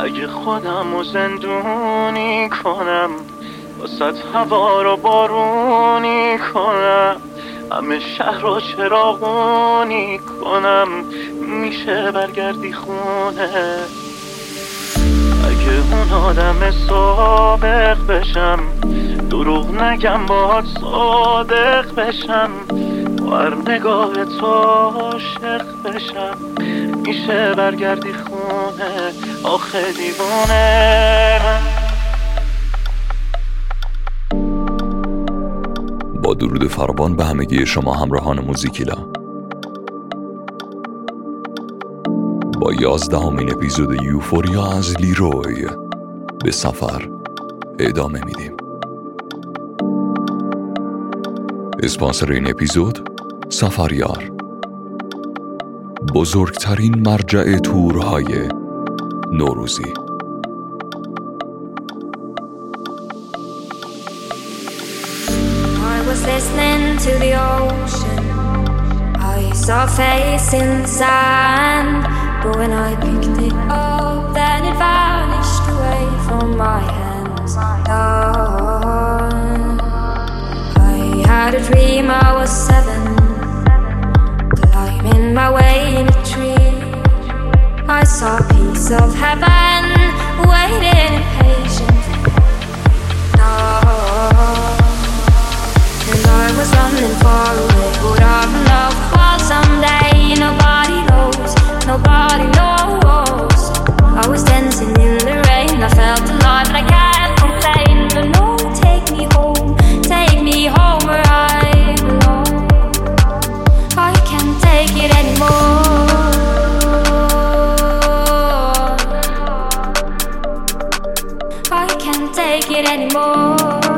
اگه خودمو زندونی کنم، واسه هوا رو بارونی کنم، همه شهر رو چراغونی کنم، میشه برگردی خونه. اگه اون آدم سابق بشم، دروغ نگم باهات صادق بشم، با هر نگاه تو عاشق بشم، میشه برگردی خونه. آخه دیوونه. با درود فراوان به همگی شما همراهان موزیکیلا، با 11مین اپیزود یوفوریا از لیروی به سفر ادامه میدیم. اسپانسر این اپیزود سفریار، بزرگترین مرجع تورهای نوروزی. I was listening to the ocean. I saw a face in the sand, but when I picked it up, then it vanished away from my hands. I had a dream I was 7, climbing my way in a tree. I saw a piece of heaven waiting patiently. And I was running far away. Would I love fall someday? Nobody knows, nobody knows. I was dancing in the rain, I felt alive, but I can't complain. But no, take me home where I belong. I can't take it anymore. I can't take it anymore.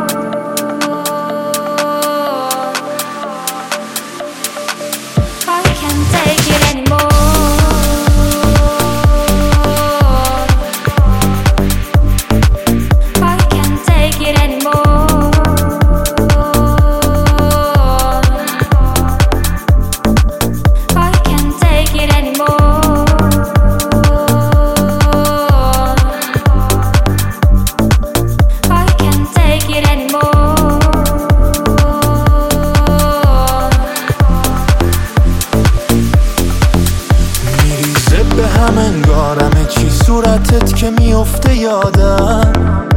انگارمه چی صورتت که میفته یادم،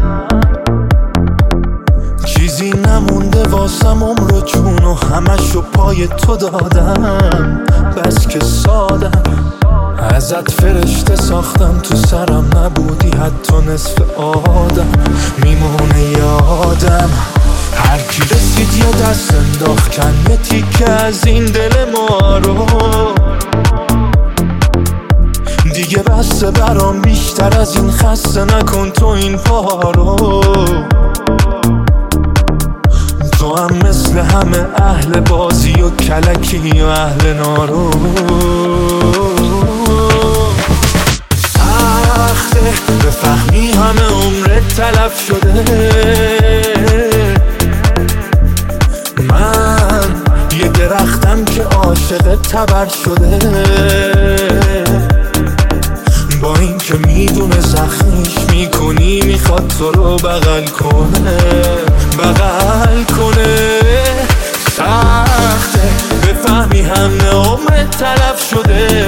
چیزی نمونده واسم، عمر و جون و همشو پای تو دادم. بس که سادم، ازت فرشته ساختم، تو سرم نبودی حتی نصف آدم. میمونه یادم هر کی رسید یه دست انداخت، کن یه تیکه از این دل ما رو. دیگه بسته برام بیشتر از این، خسته نکن تو این پا رو. تو هم مثل همه اهل بازی و کلکی و اهل نارو. سخته بفهمی همه عمرت تلف شده، من یه درختم که عاشق تبر شده. با این که میدونه زخمیش میکنی، میخواد تو رو بغل کنه. سخته بفهمی همه عمرت تلف شده،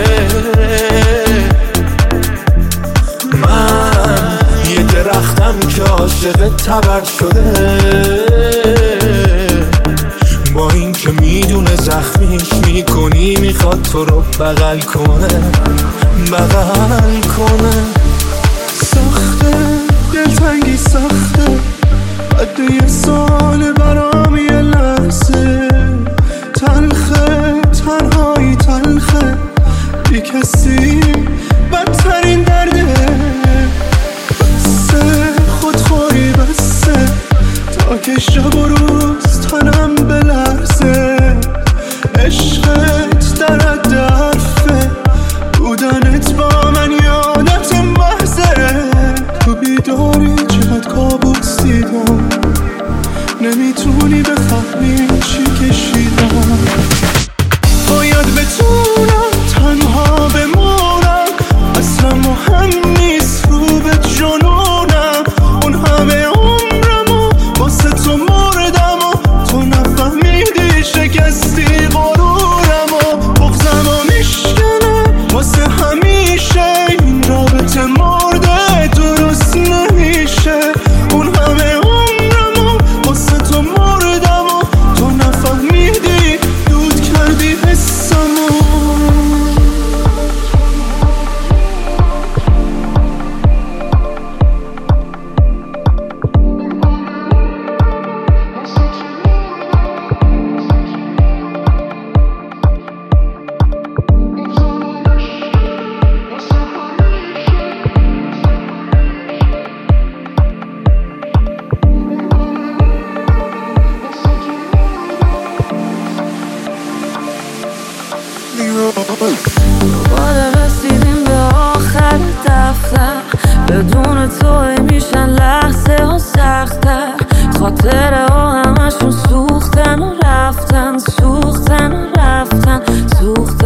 من یه درختم که عاشق تبر شده. با این که میدونه زخمیش میکنی، میخواد تو رو بغل کنه. سخته دلتنگی، سخته حد یه سال برام یه لحظه. تلخه تنهایی، تلخه بی کسی بدترین درده. بسه خودخوری، بسه تا که شب و روز تنم بلرزه. عشقت در حد حرفه، بودنت با من یادت محضره. تو بیداری چقدر کابوس دیدم، نمیتونی بفهمی چی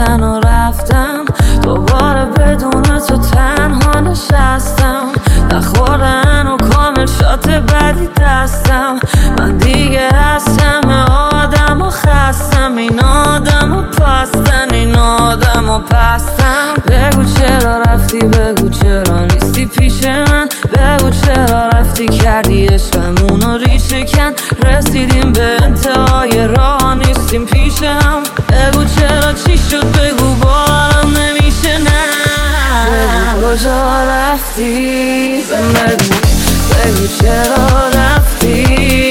من و رفتم دوباره بدون تو تنها نشستم نخوردن و کامل شات بدی دستم من دیگه هستم آدم و خستم این آدم و پستن این آدم و پستم بگو چرا رفتی بگو چرا نیستی پیش من بگو چرا رفتی کردی عشقمونو ریشه کن رسیدیم به انتهای راه نیستیم پیش هم بگو چرا چی شد بگو بارم نمیشه نه بگو کجا رفتی بگو چرا رفتی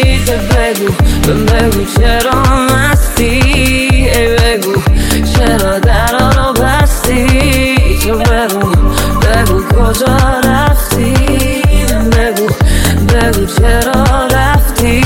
بگو چرا مستی ای بگو چرا درا رو بستی تو بگو کجا رفتی بگو چرا رفتی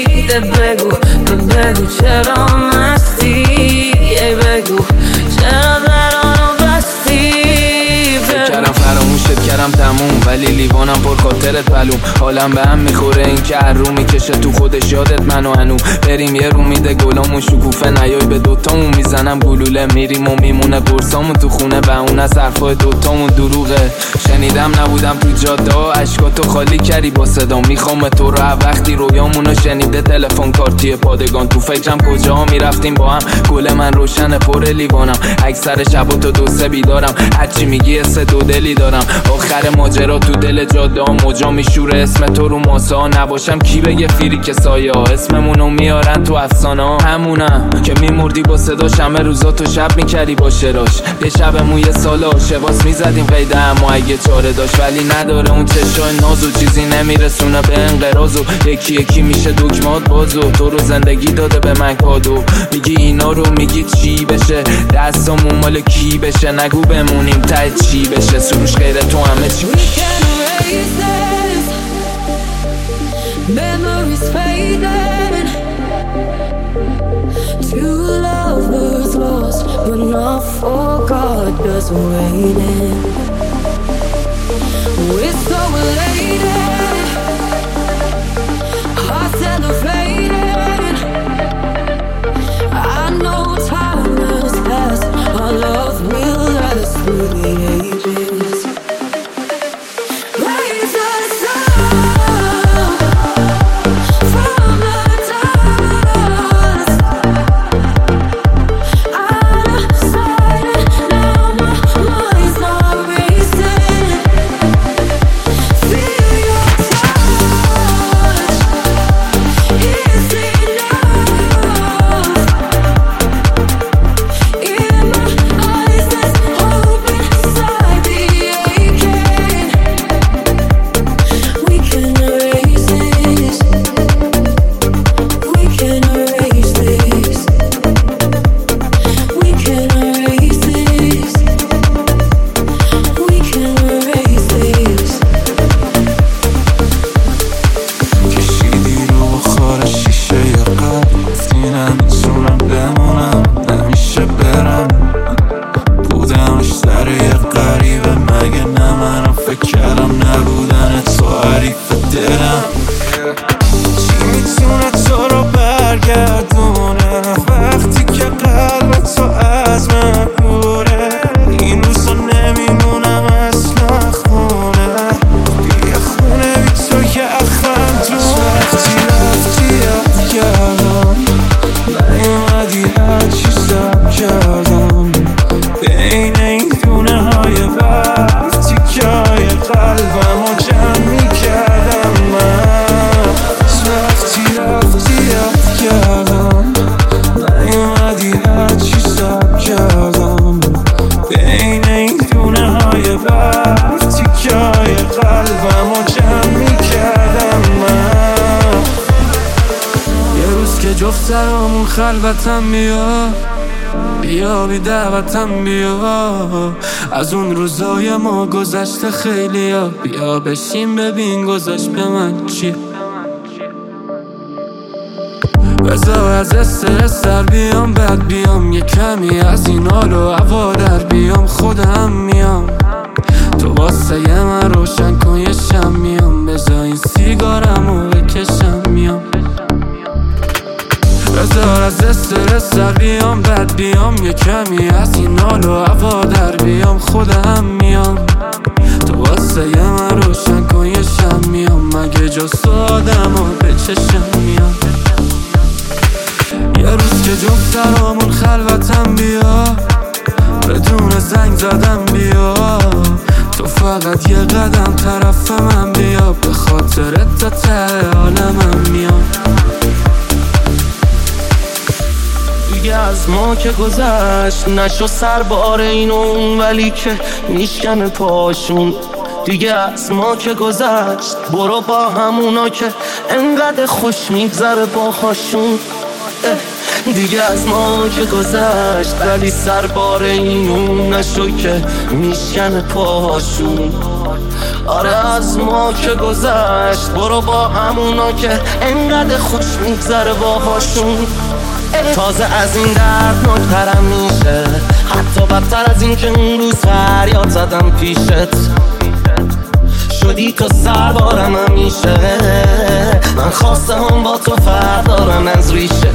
بگو چرا مستی ای بگو چرا درا رو بستی کردم فراموشت کردم تموم ولی لیوانم پر خاطرت پلوم حالم به هم میخوره این که هر رو میکشه تو خودش یادت منو هنو بریم یه رو میده گلامون شکوفه نیای به دوتامون میزنم گلوله میریم و میمونه قرصامون تو خونه و اون از حرفای دوتامون دروغه شنیدم نبودم تو جاده اشکاتو خالی کردی با صدا میخوام تو رو وقتی رویامونو شنیده تلفن کارتی پادگان تو فکرم کجا میرفتیم با هم گل من روشن پر لیوانم اکثر شبا تو دو سه بیدارم هرچی میگی سه دو دلی دارم آخر ماجرا تو دل جاده موجا میشوره اسم تو رو ماسا نباشم کی بگه فیری که سایه ها اسممونو میارن تو افسانه ها همونم که میمردی با صداش همه روزا تو شب میکردی با شراش یه شبمون یه سال آشباس میزدیم قیده اما اگه چاره داشت ولی نداره اون چشای نازو چیزی نمیرسونه به انقراض و یکی یکی میشه دکمات بازو تو رو زندگی داده به من کادو میگی اینا رو میگی چی بشه دستامون مال کی بشه نگو بمونیم ته چی بشه سروش غیر تو همه چی Memories fading Two lovers lost But not forgot Just waiting We're so elated Hearts elevated I know time has passed Our love will last through the ages Raise us up جفت سرامون خلوتم بیا بی دعوتم بیا از اون روزای ما گذشته خیلی ها بیا بشین ببین گذشت به من چیه بذار از استرس در بیام بعد بیام یه کمی از این حال و هوا در بیام خودم میام تو واسه من روشن کن یه شم میام بذار این سیگارمو بکشم میام بذار از استرس در بیام بعد بیام یه کمی از این حال حال و هوا در بیام خودم میام تو واسه من روشن کن یه شم میام مگه جز آدم ها به چشم میام یه روز که جفت سرامون خلوتم بیا بدون زنگ زدم بیا تو فقط یه قدم طرف من بیا به خاطرت تا ته عالمم میام دیگه از ما که گذشت نشو سر بار این و اون ولی که میشکنه پاشون دیگه از ما که گذشت برو با همونا که انقدر خوش میگذره باهاشون دیگه از ما که گذشت ولی سر بار این و اون نشو که میشکنه پاشون آره از ما که گذشت برو با همونا که انقدر خوش میگذره باهاشون تازه از این دردناکترم میشه حتی بدتر از این که اون روز فریاد زدم پیشت شدی تو سربارم همیشه من خواسته هم با تو فردارم از ریشه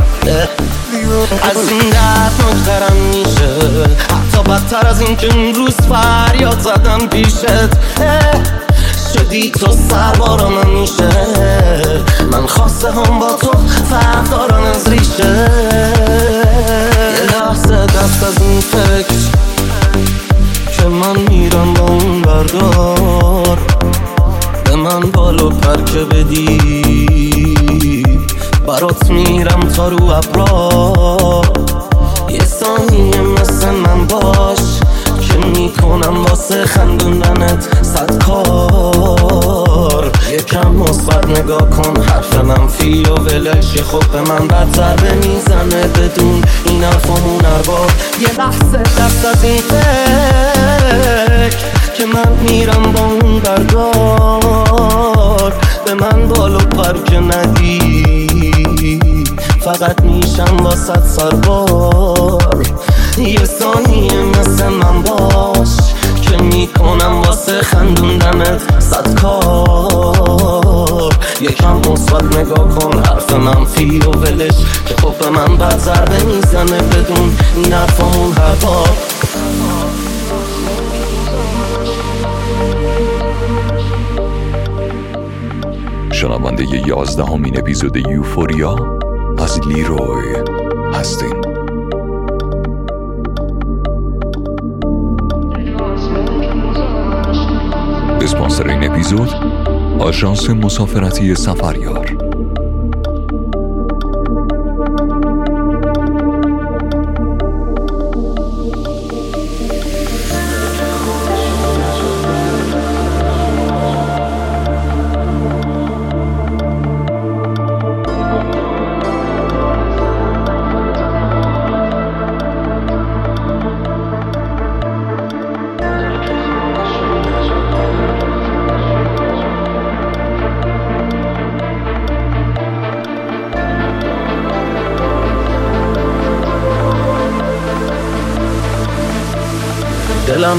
از این دردناکترم میشه حتی بدتر از این که اون روز فریاد زدم پیشت شدی تو سربارم همیشه من خواسته هم با تو فرق دارم از ریشه یه لحظه دست از این فکر که من میرم با اون بردار به من بالو پر که بدی برات میرم تا رو ابرا یه ثانیه مثل من باش که میکنم واسه خندوندنت 100 کار یکم مثبت نگاه کن حرف منفی و ولش یه خوب به من بد ضربه میزنه بدون این حرفامون ارباب یه لحظه دست از این فکر که من میرم با اون بردار به من بالو پر که ندی فقط میشم واسه سربار یه ثانیه مثل من باش که میکنم واسه خندوندنت 100 کار یکم مثبت نگاه کن حرف منفی و ولش که خب به من بد ضربه میزنه بدون این حرفامون هر بار شنونده 11مین اپیزود یوفوریا از لیروی هستین. اسپانسر این اپیزود آژانس مسافرتی سفریار. دلم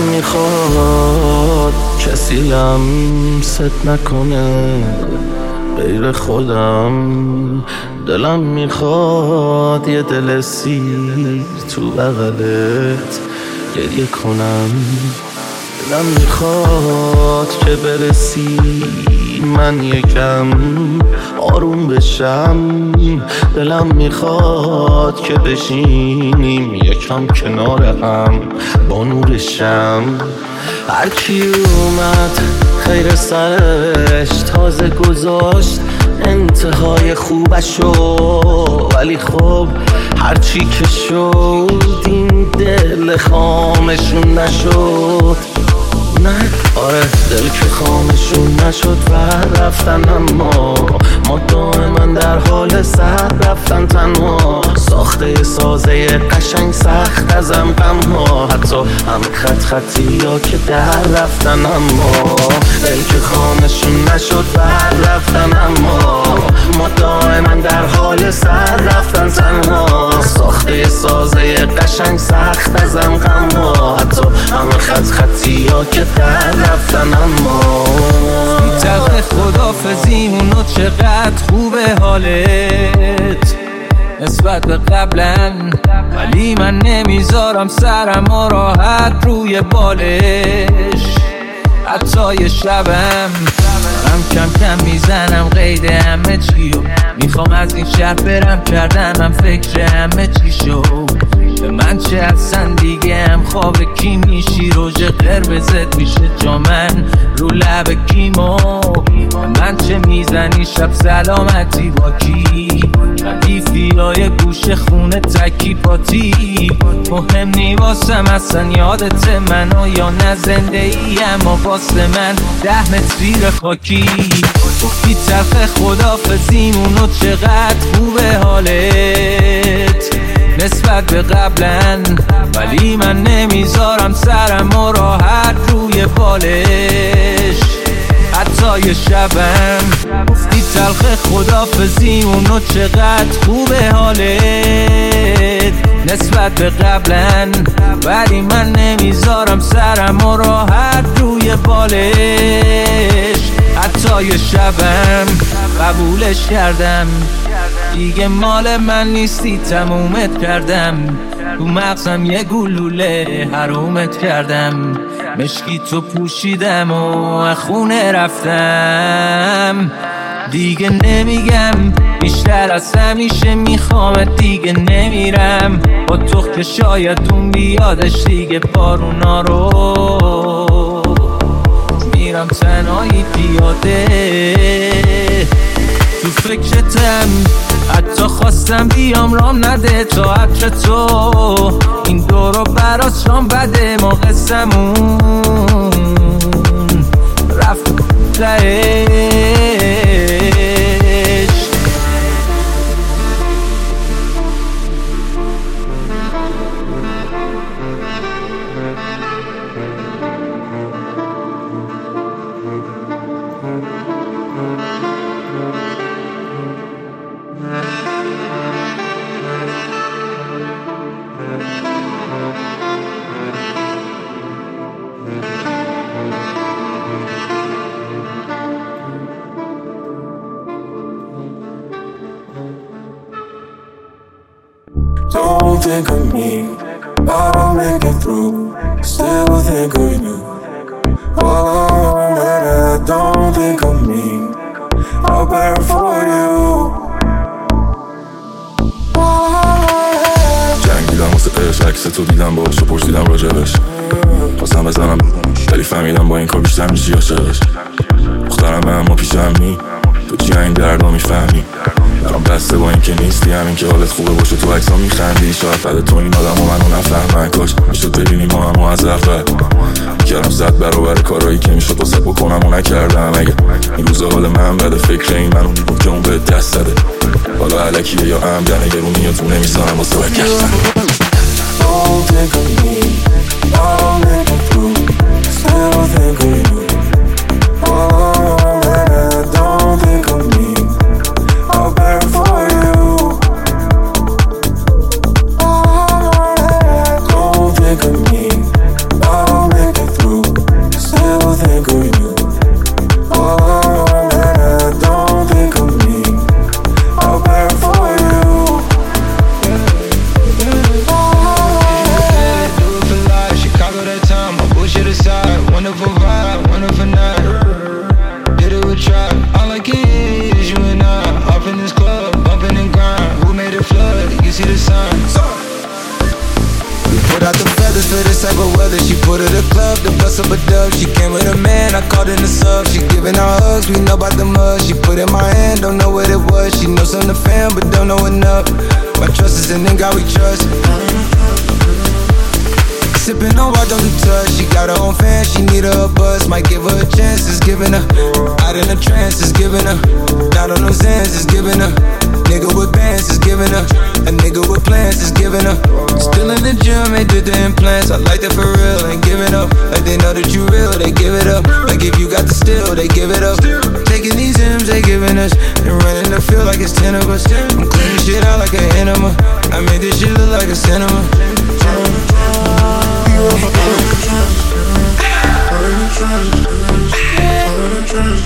میخواد کسی لمست نکنه غیر خودم دلم میخواد یه دل سیر تو بغلت گریه کنم دلم میخواد که برسی من یکم آروم بشم دلم میخواد که بشینیم یکم کنار هم با نور شم هر کی اومد خیر سرش تازه گذاشت انتهای خوبشو ولی خب هرچی که شد این دل خامشون نشد نه آره دل که خامشون نشد و رفتن اما ما دائما در حال سر رفتن تنها ساخته سازه قشنگ سخت ازم غم ها حتی هم خطی ها که در رفتن اما دل که خامشون نشد و رفتن اما ما دائما در حال سر رفتن تنها ساخته سازه قشنگ سخت ازم غم ها حتی هم خطی ها که در رفتن اما تقه خدافزی اونو چقدر خوبه حالت نسبت به قبلا، ولی من نمیذارم سرم راحت روی بالش. حتی یه شبم کم کم میزنم قید همه چیو، میخوام از این شهر برم، کردنم فکر همه چی شو. به من چه اصلا دیگه هم خواب کی میشی، روژ قرمزت میشه جا من رو لب کیمو. به من چه میزنی شب سلامتی با کی، ردیفیای گوش خونه تکی پاتی. مهم نی واسم اصلا یادت منو یا نه زنده ای، اما واسه من 10 متر زیر خاکی. گفتی تلخ خدافزیمونو چقدر خوبه حالت نسبت به قبلا، ولی من نمیذارم سرم راحت روی بالش. حتی یه شبم گفتی تلخ خدافزیمونو چقدر خوبه حالت نسبت به قبلا، ولی من نمیذارم سرم راحت روی بالش. حتی یه شبم قبولش کردم، دیگه مال من نیستی تمومت کردم. تو مغزم یه گلوله حرومت کردم، مشکی تو پوشیدم و خونه رفتم. دیگه نمیگم بیشتر از همیشه میخوامت، دیگه نمیرم با تو که شاید اون بیادش دیگه بارونا رو. میرم تنهایی پیاده تو فکرتم، حتی خواستم بیام رام نده تا عطر تو. این دورو براس رام بده، ما قسمون رفت تهش. Don't think of me, I don't make it through. Still think of you. Oh, don't think of me, I'll bear for you. جنگیدم واسه عشق، عکس تو دیدم باش و پرسیدم راجبش. خواستم بزنم ولی فهمیدم با این کار بیشتر میشی عاشقش. مخترم اما پیشم نی، تو چی این دردا میفهمی. برام بسته با این که نیستی، همین که حالت خوبه باشه تو عکسا میخندی. شاید بعد تو این آدم و منو نفهمن، کاش میشد ببینی ما همو از اول. میکردم 100 برابر کارایی که میشد واسه بکنم و نکردم. اگه این روزا حال من بده فکر این منو بود که اون به دست زده. حالا علکیه یا عمدنه گرونی یا تو نمیزنم واسه برگشتن. Don't think of me, I'll make it through. Still think of you. Don't think of me, I'll bear for you. Don't think of me, I'll make it through. Still think of you. Don't think of me, I'll bear for you. Do it for life, Chicago that time, my bullshit aside. Wonderful vibe, wonderful night. Did it with try, all I get is you and I. Off in this club, bumping and grind. Who made it flood? You see the signs. We put out the feathers for this type of weather. She put her the club, the bust up a dub. She came with a man, I called in the sub. She giving out hugs, we know about the mud. She put in my hand, don't know what it was. She knows I'm the fan, but don't know enough. My trust is in God we trust. Sippin' on why don't do touch. She got her own fan, she need her a buzz. Might give her a chance, it's giving her. Out in a trance, it's giving her. Down on those hands, it's giving her. Nigga with bands, it's giving her. A nigga with plans, it's giving her. Still in the gym, they did the implants. I like that for real, ain't giving up. Like they know that you real, they give it up. Like if you got the still, they give it up. Taking these M's, they giving us. And running the field like it's 10 of us. I'm cleaning shit out like an enema. I made this shit look like a cinema.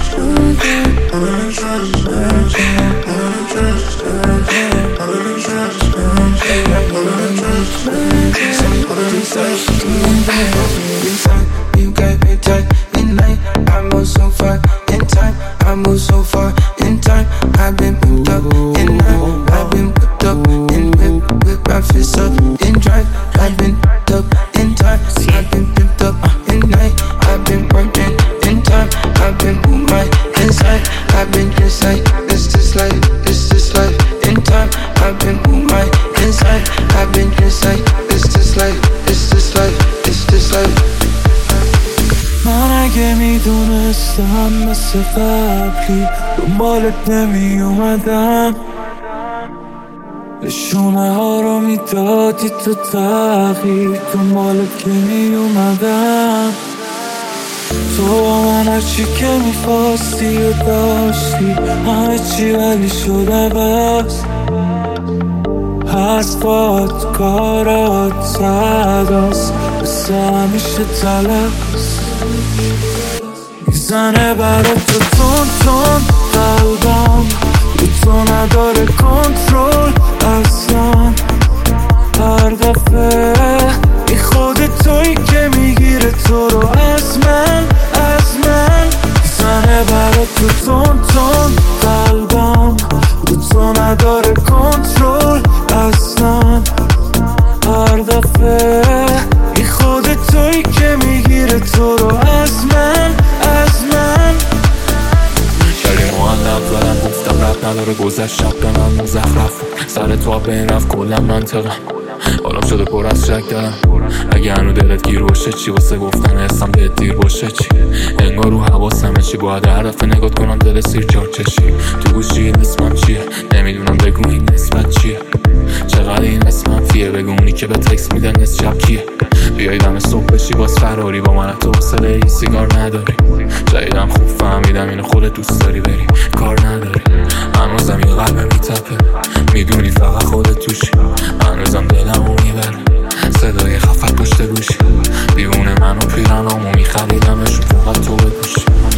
I'm Inside, you got me tight at night. I move so far in time. I move so far in time. I've been whipped up in night. I've been whipped up in whip my fists up in drive. I've been whipped up in time. I've been whipped up in night. I've been working in time. I've been with my inside. I've been inside. It's this life. It's this life in time. I've been with my inside. I've been inside. It's this life. It's this life. It's this life. من اگه میدونستم مثل قبلی دنبالت نمی اومدم نشونه ها رو میدادی تو تغییر دنبالت که می اومدم تو با من هرچی که میخواستی و داشتی همه چی ولی شده بس حرفات کارات صداست مثل همیشه تلقص میزنه برات تو تون تون قلبم رو تو نداره کنترل اصلا هر دفعه ای خود تویی که میگیره تو رو از من میزنه برات تو تون تون قلبم رو تو نداره کنترل اصلا هر دفعه ای خود تویی که میگیره تو رو از من شری معلق زدن گفتم رب نداره گذشت شب به من مزخرف سر تو بین رفت کلم منطقم حالم شده پر از شک دارم اگه هنو دلت گیر باشه چی واسه گفتن حسم بهت دیر باشه چی انگار رو حواسمه چی باید هر دفعه نگات کنم دل سیر چار چشی تو گوشی اسمم چیه نمیدونم بگو این نسبت چیه چقدر این اسمم فیه بگو اونی که به تکس میده نصف شب کیه بیایی دم صبح بشی باز فراری با من تو حوصله ای سیگار نداری جدیدم خوب فهمیدم اینو خودت دوست داری بری کار نداری هنوزم یه قلبه میتپه میدونی فقط خودت توشی هنوزم دلمو میبره صدای خفت پشت گوشی دیوونه منو پیرنامو میخریدمشون فقط تو بپوشی